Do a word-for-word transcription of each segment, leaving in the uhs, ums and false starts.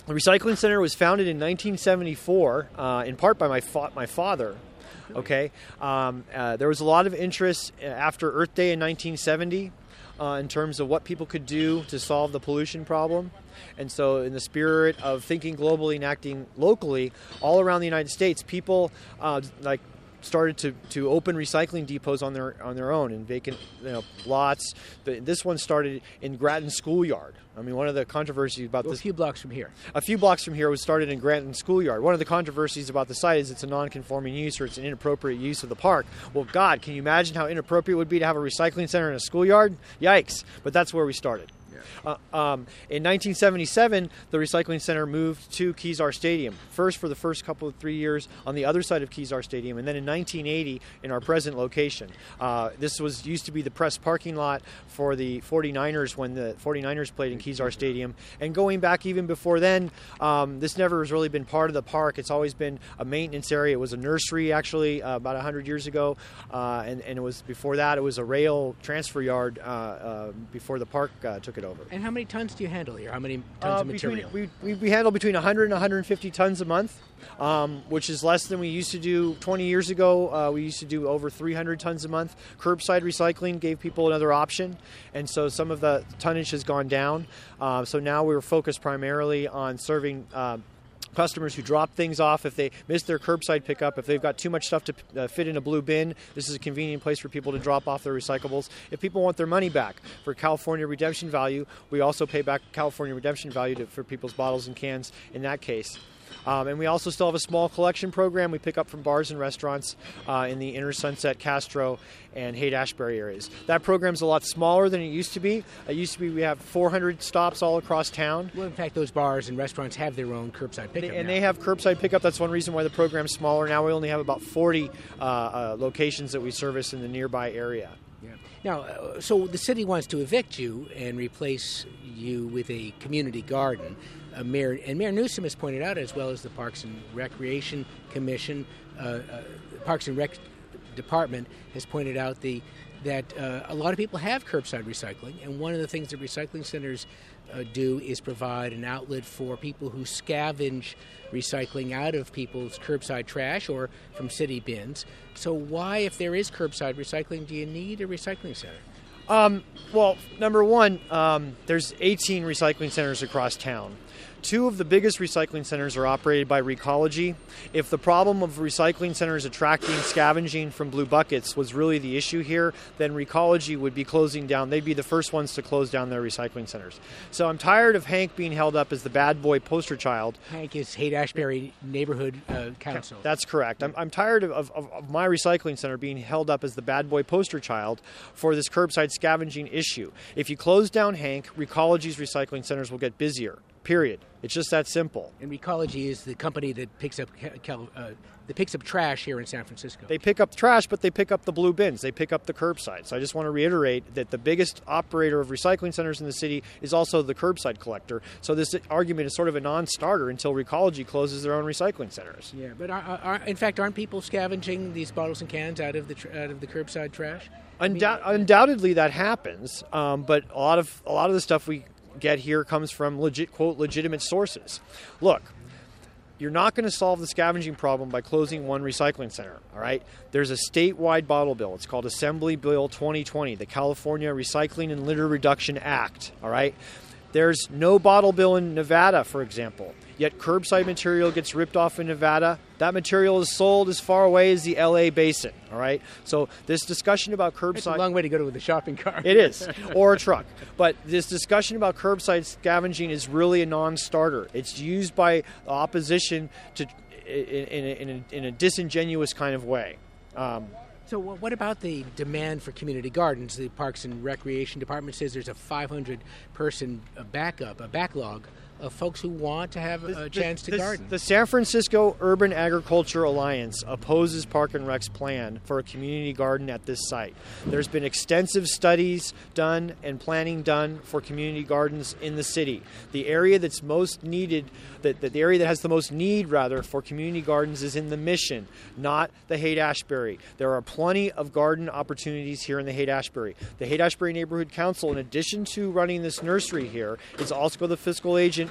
The Recycling Center was founded in nineteen seventy-four, uh, in part by my fa- my father. Okay, um, uh, there was a lot of interest after Earth Day in nineteen seventy uh, in terms of what people could do to solve the pollution problem. And so in the spirit of thinking globally and acting locally, all around the United States, people uh, like started to, to open recycling depots on their on their own in vacant you know, lots. But this one started in Grattan Schoolyard. I mean, one of the controversies about well, this... A few blocks from here. A few blocks from here was started in Grattan Schoolyard. One of the controversies about the site is it's a non-conforming use or it's an inappropriate use of the park. Well, God, can you imagine how inappropriate it would be to have a recycling center in a schoolyard? Yikes. But that's where we started. Uh, um, in nineteen seventy-seven, the recycling center moved to Kezar Stadium, first for the first couple of three years on the other side of Kezar Stadium, and then in nineteen eighty in our present location. Uh, this was used to be the press parking lot for the forty-niners when the forty-niners played in Kezar Stadium. And going back even before then, um, this never has really been part of the park. It's always been a maintenance area. It was a nursery, actually, uh, about one hundred years ago, uh, and, and it was before that, it was a rail transfer yard uh, uh, before the park uh, took it over. And how many tons do you handle here? How many tons uh, of material? Between, we, we, we handle between one hundred and one hundred fifty tons a month, um, which is less than we used to do twenty years ago. Uh, we used to do over three hundred tons a month. Curbside recycling gave people another option, and so some of the tonnage has gone down. Uh, so now we're focused primarily on serving uh, customers who drop things off if they miss their curbside pickup, if they've got too much stuff to uh, fit in a blue bin. This is a convenient place for people to drop off their recyclables. If people want their money back for California redemption value, we also pay back California redemption value to, for people's bottles and cans in that case. Um, and we also still have a small collection program. We pick up from bars and restaurants uh, in the Inner Sunset, Castro, and Haight-Ashbury areas. That program's a lot smaller than it used to be. It used to be we have four hundred stops all across town. Well, in fact, those bars and restaurants have their own curbside pickup. They, and now. they have curbside pickup. That's one reason why the program's smaller. Now we only have about forty uh, uh, locations that we service in the nearby area. Yeah. Now, uh, so the city wants to evict you and replace you with a community garden. Uh, Mayor, and Mayor Newsom has pointed out, as well as the Parks and Recreation Commission, uh, uh, Parks and Rec Department has pointed out the that uh, a lot of people have curbside recycling, and one of the things that recycling centers uh, do is provide an outlet for people who scavenge recycling out of people's curbside trash or from city bins. So why, if there is curbside recycling, do you need a recycling center? Um, well, number one, um, there's eighteen recycling centers across town. Two of the biggest recycling centers are operated by Recology. If the problem of recycling centers attracting scavenging from blue buckets was really the issue here, then Recology would be closing down. They'd be the first ones to close down their recycling centers. So I'm tired of Hank being held up as the bad boy poster child. Hank is Haight-Ashbury Neighborhood uh, Council. That's correct. I'm, I'm tired of, of, of my recycling center being held up as the bad boy poster child for this curbside scavenging issue. If you close down Hank, Recology's recycling centers will get busier. Period. It's just that simple. And Recology is the company that picks up cal- uh, that picks up trash here in San Francisco. They pick up trash, but they pick up the blue bins. They pick up the curbside. So I just want to reiterate that the biggest operator of recycling centers in the city is also the curbside collector. So this argument is sort of a non-starter until Recology closes their own recycling centers. Yeah, but are, are, in fact, aren't people scavenging these bottles and cans out of the tr- out of the curbside trash? Undou- undoubtedly, that happens. Um, but a lot of a lot of the stuff we get here comes from legit, quote, legitimate sources. Look, you're not going to solve the scavenging problem by closing one recycling center, all right? There's a statewide bottle bill. It's called Assembly Bill twenty twenty, the California Recycling and Litter Reduction Act, all right? There's no bottle bill in Nevada, for example, yet curbside material gets ripped off in Nevada. That material is sold as far away as the L A basin, all right? So this discussion about curbside... It's a long way to go to with a shopping cart. It is, or a truck. But this discussion about curbside scavenging is really a non-starter. It's used by the opposition to in, in, a, in, a, in a disingenuous kind of way. Um, So what about the demand for community gardens? The Parks and Recreation Department says there's a five hundred person backup, a backlog of folks who want to have a, a chance to the, garden. The San Francisco Urban Agriculture Alliance opposes Park and Rec's plan for a community garden at this site. There's been extensive studies done and planning done for community gardens in the city. The area that's most needed, the, the area that has the most need, rather, for community gardens is in the Mission, not the Haight-Ashbury. There are plenty of garden opportunities here in the Haight-Ashbury. The Haight-Ashbury Neighborhood Council, in addition to running this nursery here, is also the fiscal agent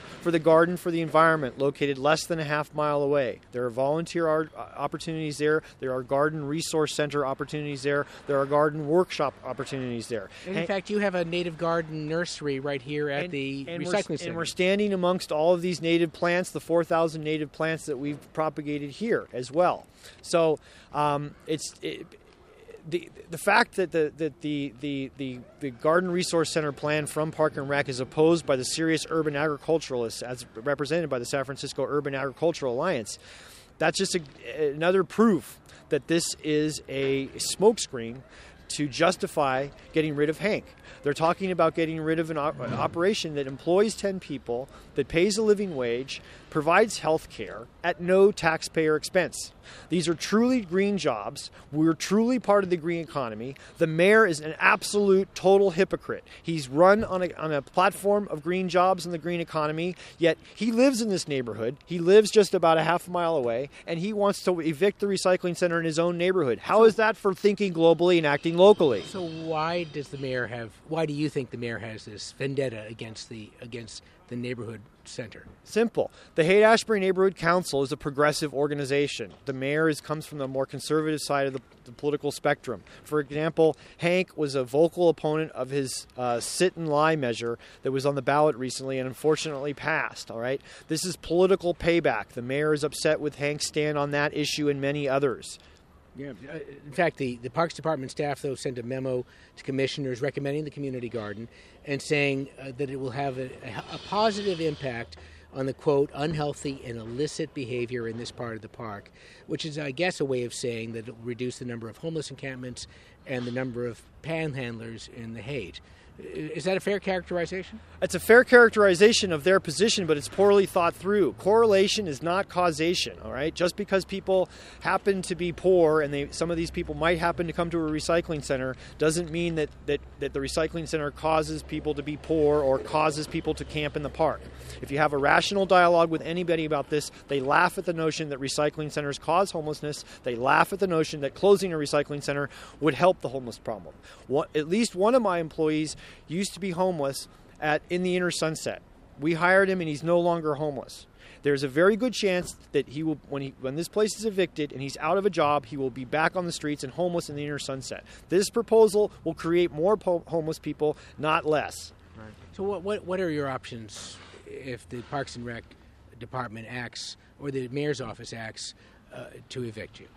for the Garden for the Environment, located less than a half mile away. There are volunteer art opportunities there. There are garden resource center opportunities there. There are garden workshop opportunities there. And in and, fact, you have a native garden nursery right here at and, the and recycling center. And we're standing amongst all of these native plants, the four thousand native plants that we've propagated here as well. So um, it's... It, The the fact that the that the, the, the, the Garden Resource Center plan from Park and Rec is opposed by the serious urban agriculturalists, as represented by the San Francisco Urban Agricultural Alliance, that's just a, another proof that this is a smokescreen to justify getting rid of Hank. They're talking about getting rid of an, op- an operation that employs ten people, that pays a living wage, provides health care at no taxpayer expense. These are truly green jobs. We're truly part of the green economy. The mayor is an absolute total hypocrite. He's run on a, on a platform of green jobs and the green economy, yet he lives in this neighborhood. He lives just about a half a mile away, and he wants to evict the recycling center in his own neighborhood. How is that for thinking globally and acting locally? So why does the mayor have, why do you think the mayor has this vendetta against the against the neighborhood center? Simple. The Haight-Ashbury Neighborhood Council is a progressive organization. The mayor is, comes from the more conservative side of the, the political spectrum. For example, Hank was a vocal opponent of his uh, sit and lie measure that was on the ballot recently and unfortunately passed. All right, this is political payback. The mayor is upset with Hank's stand on that issue and many others. Yeah. In fact, the, the Parks Department staff, though, sent a memo to commissioners recommending the community garden and saying uh, that it will have a, a positive impact on the, quote, unhealthy and illicit behavior in this part of the park, which is, I guess, a way of saying that it will reduce the number of homeless encampments and the number of panhandlers in the Haight. Is that a fair characterization? It's a fair characterization of their position, but it's poorly thought through. Correlation is not causation, all right? Just because people happen to be poor and they, some of these people might happen to come to a recycling center doesn't mean that, that, that the recycling center causes people to be poor or causes people to camp in the park. If you have a rational dialogue with anybody about this, they laugh at the notion that recycling centers cause homelessness. They laugh at the notion that closing a recycling center would help the homeless problem. What, at least one of my employees used to be homeless at in the Inner Sunset. We hired him and he's no longer homeless. There's a very good chance that he will, when he when this place is evicted and he's out of a job, he will be back on the streets and homeless in the Inner Sunset. This proposal will create more po- homeless people, not less. Right. So what, what what are your options if the Parks and Rec Department acts or the mayor's office acts uh, to evict you?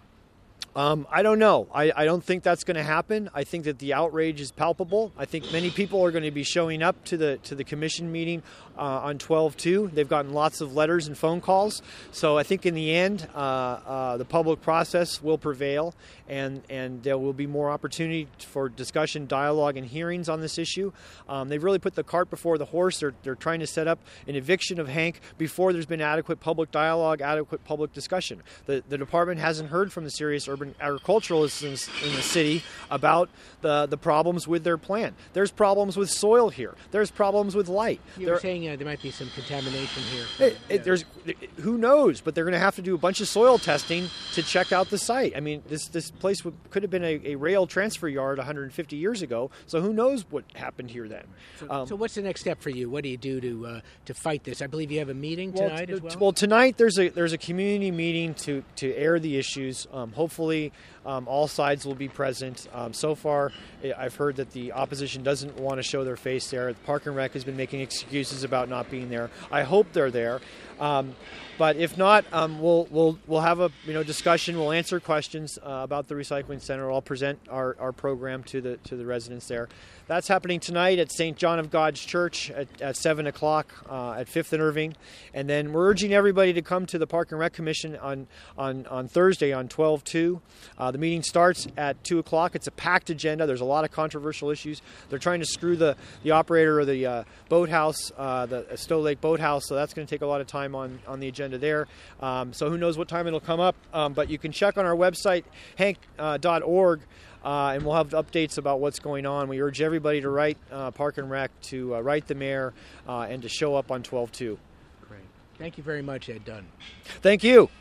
Um, I don't know. I, I don't think that's going to happen. I think that the outrage is palpable. I think many people are going to be showing up to the to the commission meeting uh, on twelve two. They've gotten lots of letters and phone calls. So I think in the end, uh, uh, the public process will prevail, and, and there will be more opportunity for discussion, dialogue, and hearings on this issue. Um, they've really put the cart before the horse. They're, they're trying to set up an eviction of Hank before there's been adequate public dialogue, adequate public discussion. The, the department hasn't heard from the serious urban agriculturalists in, in the city about the the problems with their plan. There's problems with soil here. There's problems with light. You there, were saying uh, there might be some contamination here. It, it, yeah. There's who knows, but they're going to have to do a bunch of soil testing to check out the site. I mean, this this place would, could have been a, a rail transfer yard one hundred fifty years ago. So who knows what happened here then? So, um, so what's the next step for you? What do you do to uh, to fight this? I believe you have a meeting well, tonight t- as well. Well, tonight there's a there's a community meeting to to air the issues. Um, hopefully. Um, all sides will be present. Um, so far, I've heard that the opposition doesn't want to show their face there. The Park and Rec has been making excuses about not being there. I hope they're there, um, but if not, um, we'll we'll we'll have a you know discussion. We'll answer questions uh, about the recycling center. I'll present our, our program to the to the residents there. That's happening tonight at Saint John of God's Church at, at seven o'clock uh, at Fifth and Irving, and then we're urging everybody to come to the Park and Rec Commission on on, on Thursday on twelve two. Uh, the meeting starts at two o'clock. It's a packed agenda. There's a lot of controversial issues. They're trying to screw the, the operator of the uh, boathouse, uh, the Stowe Lake Boathouse, so that's going to take a lot of time on, on the agenda there. Um, so who knows what time it'll come up, um, but you can check on our website, hank dot org. Uh, and we'll have updates about what's going on. We urge everybody to write uh, Park and Rec, to uh, write the mayor, uh, and to show up on twelve two. Great. Thank you very much, Ed Dunn. Thank you.